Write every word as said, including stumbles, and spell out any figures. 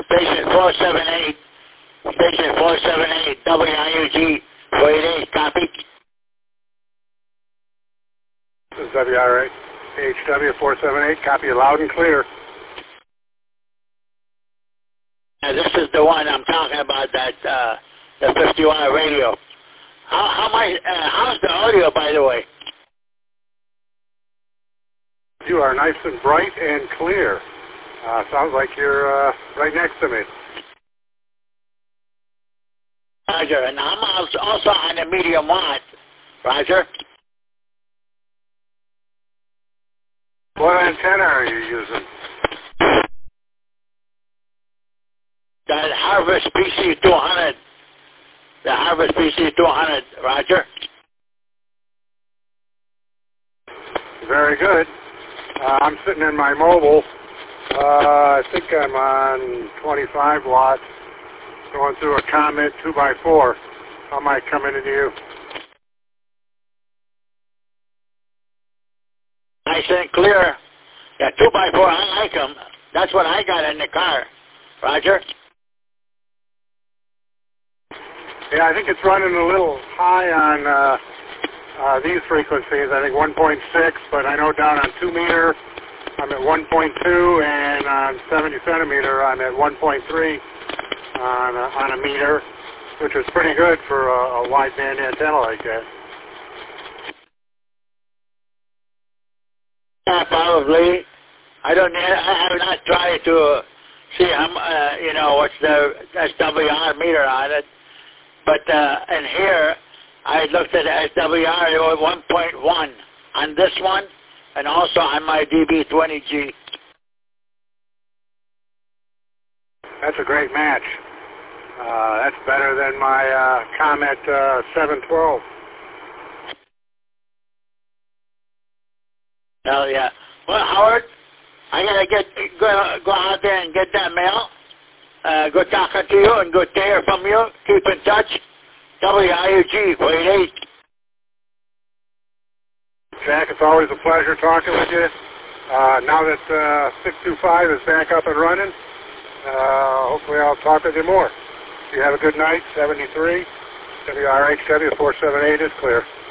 Station four seven eight, Station four seven eight, W I U G four eight eight, copy. This is W R H W four seven eight, copy loud and clear. Uh, this is the one I'm talking about, that uh, the fifty watt radio. How how my uh, how's the audio, by the way? You are nice and bright and clear. Uh, sounds like you're uh, right next to me. Roger, and I'm also also on the medium watt. Roger. What antenna are you using? That Harvest P C two hundred. The Harvest P C two hundred, Roger. Very good. Uh, I'm sitting in my mobile. Uh, I think I'm on twenty-five watts, going through a Comet two by four. How am I coming into you? Nice and clear. Yeah, two by four, I like them. That's what I got in the car. Roger. Yeah, I think it's running a little high on uh, uh, these frequencies. I think one point six, but I know down on two meter, I'm at one point two, and on seventy centimeter, I'm at one point three on a, on a meter, which is pretty good for a, a wideband antenna like that. Yeah, probably. I don't. I have not tried to uh, see how uh, you know what's the S W R meter on it, but uh, in here I looked at S W R. It was one point one on this one, and also on my D B twenty G. That's a great match. Uh, that's better than my uh, Comet uh, seven twelve. Oh yeah. Well, Howard, I gotta get go go out there and get that mail. Uh, go talking to you and go hear from you. Keep in touch. W I U G four eight eight. Jack, it's always a pleasure talking with you. Uh, now that uh, six two five is back up and running, uh, hopefully I'll talk with you more. You have a good night. seventy-three W R H W four seven eight is clear.